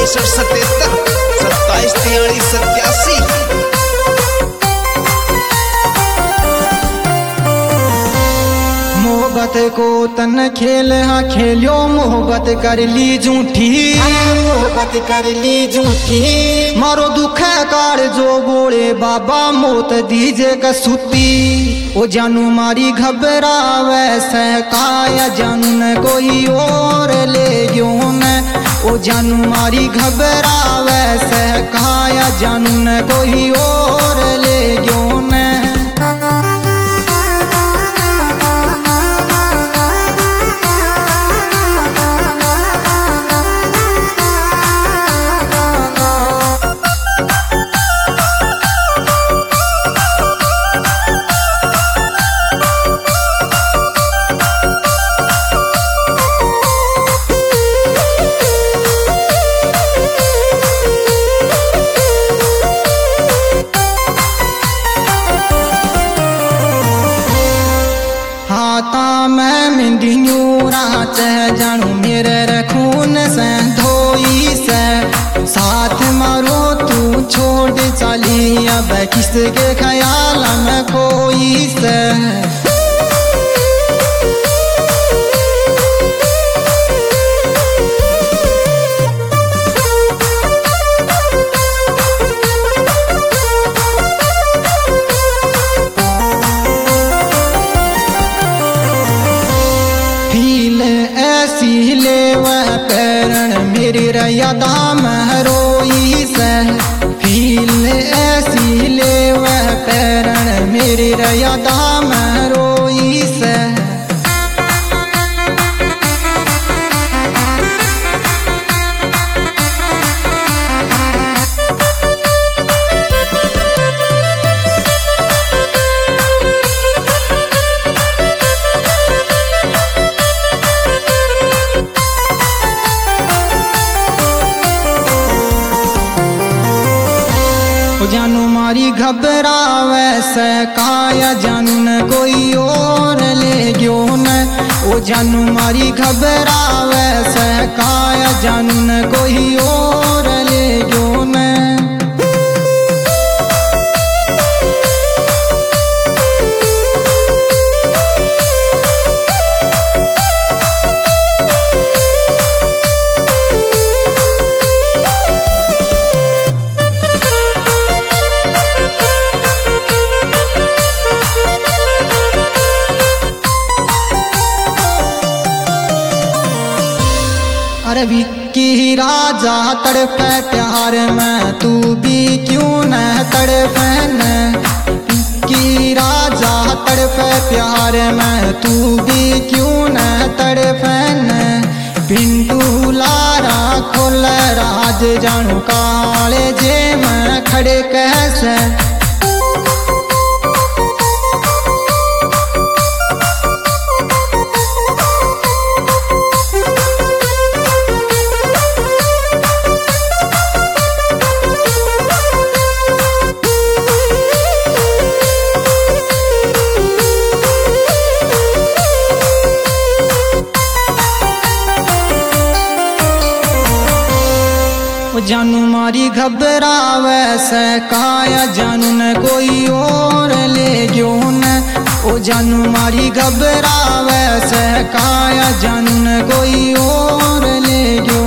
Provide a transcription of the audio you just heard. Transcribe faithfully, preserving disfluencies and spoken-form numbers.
पैंसठ सतहत्तर सत्ताईस तियालीस सत्यासी। मोहब्बत को तन खेल हाँ खेलियो मोहब्बत कर ली झूठी, मोहब्बत कर ली झूठी। मारो दुख है कार जो बोले बाबा मौत दीजे कसूती। ओ जानू मारी घबरावे सहकाया जानू न कोई और ले गयो न। ओ जानू मारी घबरावे सहकाया जानू न कोई और ले गयो न। मैं मिंदियों रात जानू मेरे रखून से धोई से। साथ मारो तू छोड़ चली अब किसके ख्याल में कोई से। ले वह करण मेरी रयादा में रोई से। फील ऐसी ले वह करण मेरी रयादा में रोई से। जानू मारी घबरावे सहकाया जानू न कोई और ले गयो न। ओ जानू मारी घबरावे सहकाया जानू न कोई और ले गयो न। अरे विक्की राजा तड़पे प्यार में तू भी क्यों न तड़पे न। विक्की राजा तड़पे प्यार में तू भी क्यों न तड़पे न। पिंटू लारा खोल राज जानू काले जे में खड़े कैसे। जानू मारी घबरावे सहकाया जानू न कोई और ले गयो न। ओ जानू मारी घबरावे सहकाया जानू न कोई और ले गयो।